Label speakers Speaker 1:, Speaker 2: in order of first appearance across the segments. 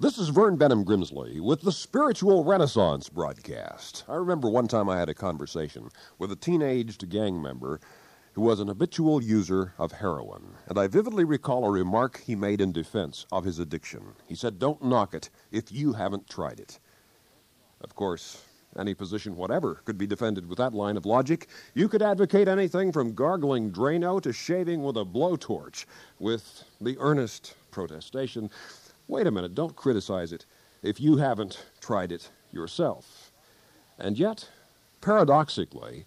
Speaker 1: This is Vern Benham Grimsley with the Spiritual Renaissance broadcast. I remember one time I had a conversation with a teenaged gang member who was an habitual user of heroin, and I vividly recall a remark he made in defense of his addiction. He said, "Don't knock it if you haven't tried it." Of course, any position whatever could be defended with that line of logic. You could advocate anything from gargling Drano to shaving with a blowtorch with the earnest protestation, wait a minute, don't criticize it if you haven't tried it yourself. And yet, paradoxically,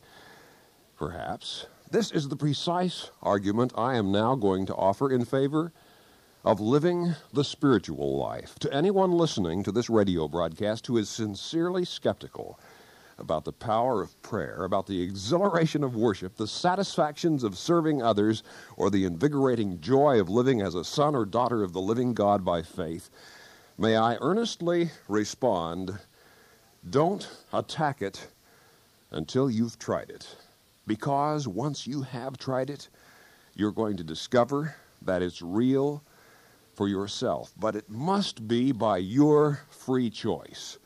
Speaker 1: perhaps, this is the precise argument I am now going to offer in favor of living the spiritual life to anyone listening to this radio broadcast who is sincerely skeptical about the power of prayer, about the exhilaration of worship, the satisfactions of serving others, or the invigorating joy of living as a son or daughter of the living God by faith. May I earnestly respond, don't attack it until you've tried it. Because once you have tried it, you're going to discover that it's real for yourself. But it must be by your free choice.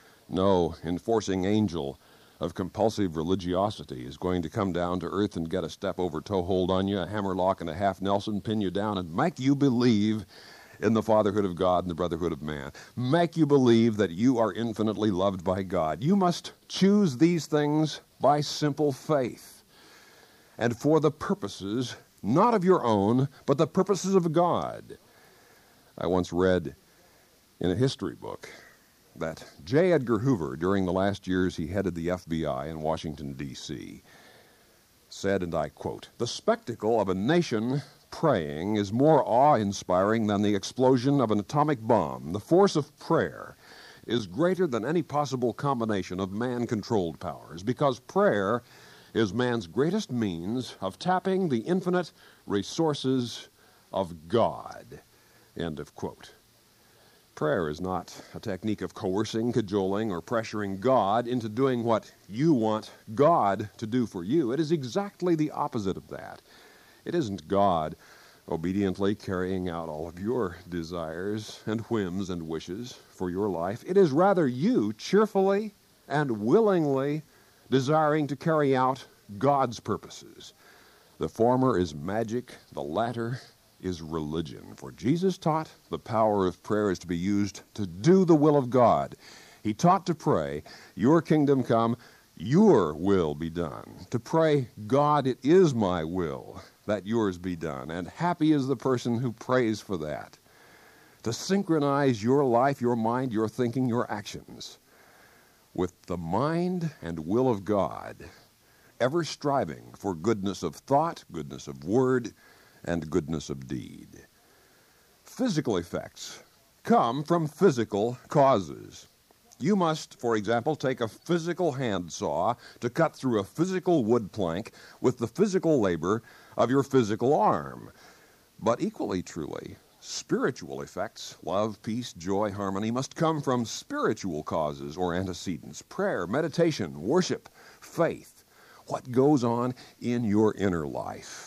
Speaker 1: No enforcing angel of compulsive religiosity is going to come down to earth and get a step-over toehold on you, a hammerlock and a half Nelson, pin you down, and make you believe in the fatherhood of God and the brotherhood of man. Make you believe that you are infinitely loved by God. You must choose these things by simple faith, and for the purposes, not of your own, but the purposes of God. I once read in a history book that J. Edgar Hoover, during the last years he headed the FBI in Washington, D.C., said, and I quote, "The spectacle of a nation praying is more awe-inspiring than the explosion of an atomic bomb. The force of prayer is greater than any possible combination of man-controlled powers, because prayer is man's greatest means of tapping the infinite resources of God." End of quote. Prayer is not a technique of coercing, cajoling, or pressuring God into doing what you want God to do for you. It is exactly the opposite of that. It isn't God obediently carrying out all of your desires and whims and wishes for your life. It is rather you cheerfully and willingly desiring to carry out God's purposes. The former is magic, the latter is religion. For Jesus taught the power of prayer is to be used to do the will of God. He taught to pray, "Your kingdom come, your will be done." To pray, "God, it is my will that yours be done." And happy is the person who prays for that. To synchronize your life, your mind, your thinking, your actions with the mind and will of God, ever striving for goodness of thought, goodness of word, and goodness of deed. Physical effects come from physical causes. You must, for example, take a physical handsaw to cut through a physical wood plank with the physical labor of your physical arm. But equally truly, spiritual effects, love, peace, joy, harmony, must come from spiritual causes or antecedents: prayer, meditation, worship, faith. What goes on in your inner life?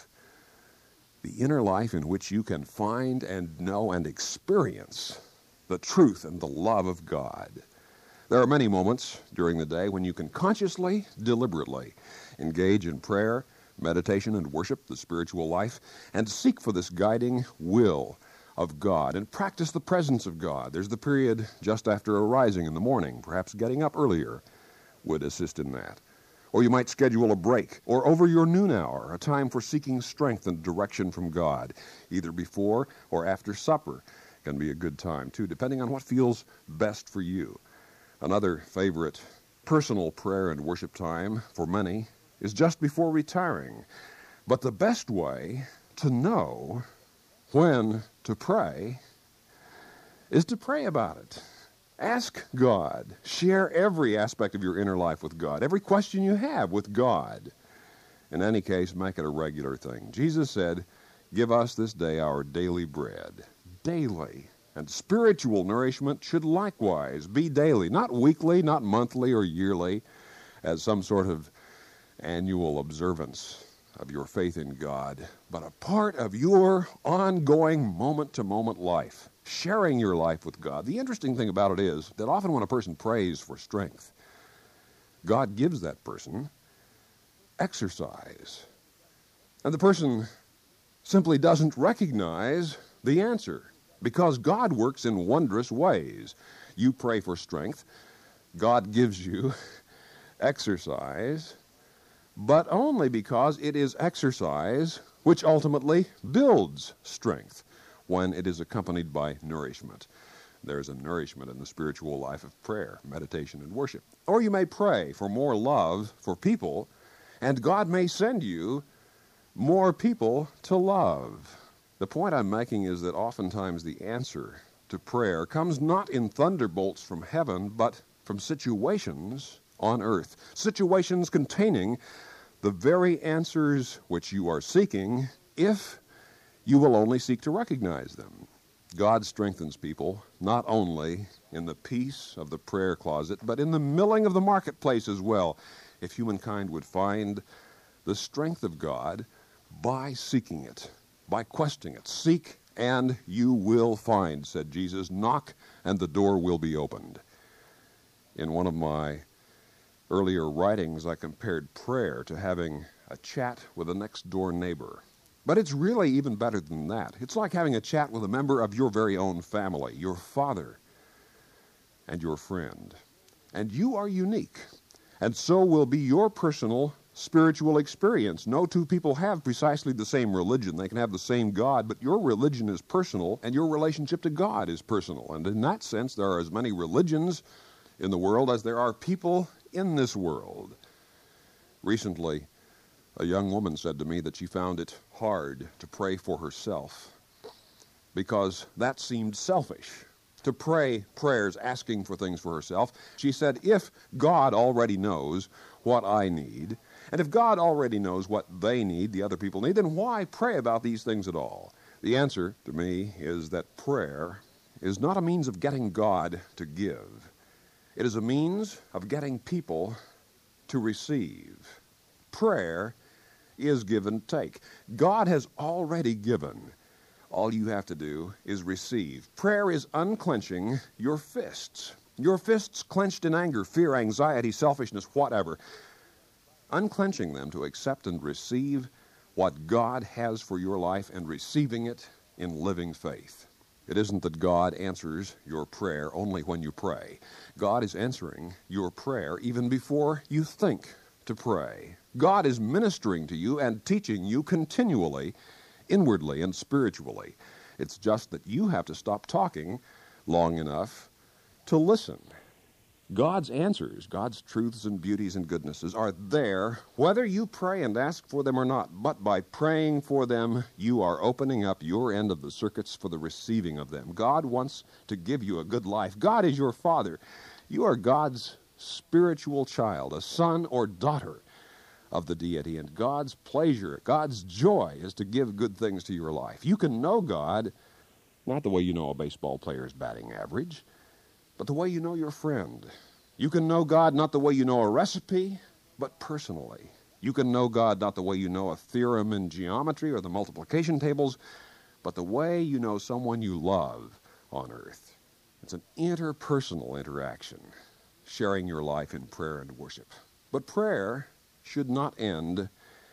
Speaker 1: The inner life in which you can find and know and experience the truth and the love of God. There are many moments during the day when you can consciously, deliberately engage in prayer, meditation, and worship, the spiritual life, and seek for this guiding will of God and practice the presence of God. There's the period just after arising in the morning. Perhaps getting up earlier would assist in that. Or you might schedule a break, or over your noon hour, a time for seeking strength and direction from God. Either before or after supper can be a good time, too, depending on what feels best for you. Another favorite personal prayer and worship time for many is just before retiring. But the best way to know when to pray is to pray about it. Ask God. Share every aspect of your inner life with God, every question you have with God. In any case, make it a regular thing. Jesus said, "Give us this day our daily bread." Daily. And spiritual nourishment should likewise be daily, not weekly, not monthly or yearly, as some sort of annual observance of your faith in God, but a part of your ongoing moment-to-moment life. sharing your life with God. The interesting thing about it is that often when a person prays for strength, God gives that person exercise. And the person simply doesn't recognize the answer because God works in wondrous ways. You pray for strength, God gives you exercise, but only because it is exercise which ultimately builds strength when it is accompanied by nourishment. There's a nourishment in the spiritual life of prayer, meditation, and worship. Or you may pray for more love for people, and God may send you more people to love. The point I'm making is that oftentimes the answer to prayer comes not in thunderbolts from heaven, but from situations on earth, situations containing the very answers which you are seeking if you will only seek to recognize them. God strengthens people not only in the peace of the prayer closet, but in the milling of the marketplace as well, if humankind would find the strength of God by seeking it, by questing it. Seek and you will find, said Jesus. Knock and the door will be opened. In one of my earlier writings, I compared prayer to having a chat with a next-door neighbor. But it's really even better than that. It's like having a chat with a member of your very own family, your father and your friend. And you are unique. And so will be your personal spiritual experience. No two people have precisely the same religion. They can have the same God, but your religion is personal, and your relationship to God is personal. And in that sense, there are as many religions in the world as there are people in this world. Recently, a young woman said to me that she found it hard to pray for herself because that seemed selfish, to pray prayers asking for things for herself. She said, if God already knows what I need, and if God already knows what they need, the other people need, then why pray about these things at all? The answer to me is that prayer is not a means of getting God to give. It is a means of getting people to receive. Prayer is give and take. God has already given. All you have to do is receive. Prayer is unclenching your fists. Your fists clenched in anger, fear, anxiety, selfishness, whatever. Unclenching them to accept and receive what God has for your life and receiving it in living faith. It isn't that God answers your prayer only when you pray. God is answering your prayer even before you think to pray. God is ministering to you and teaching you continually, inwardly and spiritually. It's just that you have to stop talking long enough to listen. God's answers, God's truths and beauties and goodnesses are there whether you pray and ask for them or not. But by praying for them, you are opening up your end of the circuits for the receiving of them. God wants to give you a good life. God is your Father. You are God's spiritual child, a son or daughter of the deity. And God's pleasure, God's joy is to give good things to your life. You can know God not the way you know a baseball player's batting average, but the way you know your friend. You can know God not the way you know a recipe, but personally. You can know God not the way you know a theorem in geometry or the multiplication tables, but the way you know someone you love on earth. It's an interpersonal interaction, sharing your life in prayer and worship. But prayer should not end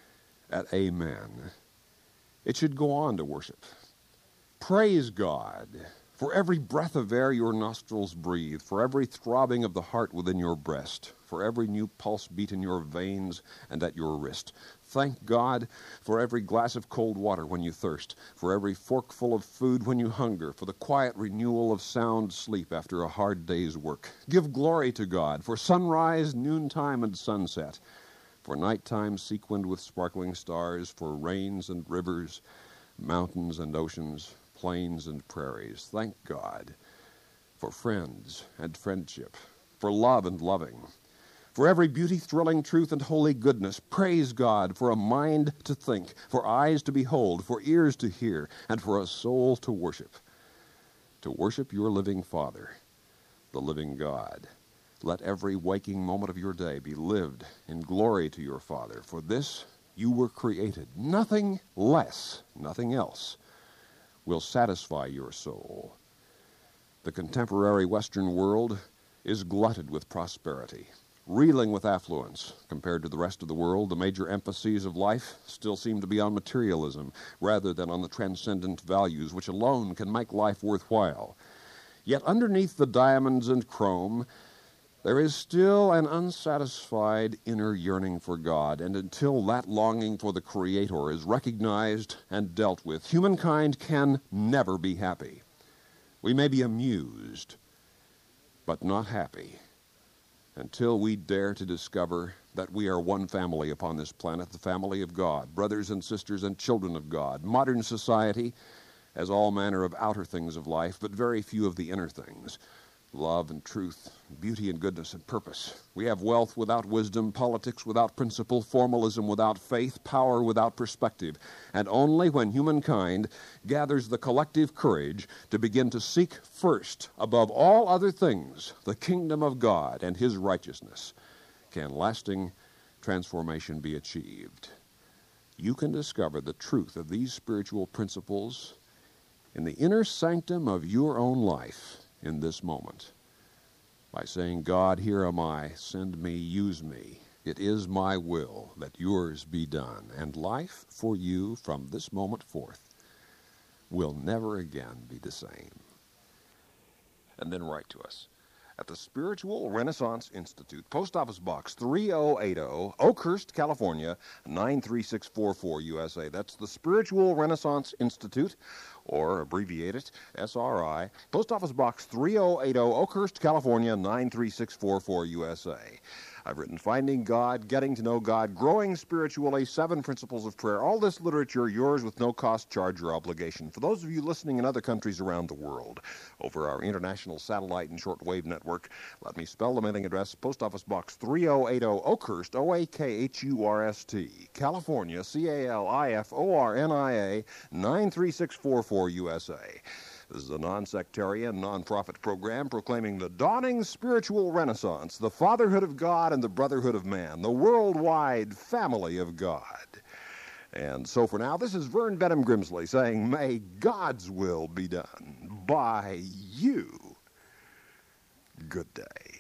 Speaker 1: at amen. It should go on to worship. Praise God for every breath of air your nostrils breathe, for every throbbing of the heart within your breast, for every new pulse beat in your veins and at your wrist. Thank God for every glass of cold water when you thirst, for every forkful of food when you hunger, for the quiet renewal of sound sleep after a hard day's work. Give glory to God for sunrise, noontime, and sunset, for nighttime sequined with sparkling stars, for rains and rivers, mountains and oceans, plains and prairies. Thank God for friends and friendship, for love and loving, for every beauty, thrilling truth, and holy goodness. Praise God for a mind to think, for eyes to behold, for ears to hear, and for a soul to worship your living Father, the living God. Let every waking moment of your day be lived in glory to your Father. For this you were created. Nothing less, nothing else will satisfy your soul. The contemporary Western world is glutted with prosperity, reeling with affluence. Compared to the rest of the world, the major emphases of life still seem to be on materialism rather than on the transcendent values which alone can make life worthwhile. Yet underneath the diamonds and chrome, there is still an unsatisfied inner yearning for God, and until that longing for the Creator is recognized and dealt with, humankind can never be happy. We may be amused, but not happy, until we dare to discover that we are one family upon this planet, the family of God, brothers and sisters and children of God. Modern society has all manner of outer things of life, but very few of the inner things. Love and truth, beauty and goodness and purpose. We have wealth without wisdom, politics without principle, formalism without faith, power without perspective. And only when humankind gathers the collective courage to begin to seek first, above all other things, the kingdom of God and His righteousness, can lasting transformation be achieved. You can discover the truth of these spiritual principles in the inner sanctum of your own life in this moment by saying, God, here am I, send me, use me. It is my will that yours be done. And life for you from this moment forth will never again be the same. And then write to us at the Spiritual Renaissance Institute, Post Office Box 3080, Oakhurst, California, 93644 USA. That's the Spiritual Renaissance Institute, or abbreviate it, SRI, Post Office Box 3080, Oakhurst, California, 93644 USA. I've written Finding God, Getting to Know God, Growing Spiritually, 7 Principles of Prayer. All this literature yours with no cost, charge, or obligation. For those of you listening in other countries around the world over our international satellite and shortwave network, let me spell the mailing address, Post Office Box 3080, Oakhurst, Oakhurst, California, California, 93644 USA. This is a non-sectarian, non-profit program proclaiming the dawning spiritual renaissance, the fatherhood of God and the brotherhood of man, the worldwide family of God. And so for now, this is Vern Benham Grimsley saying, may God's will be done by you. Good day.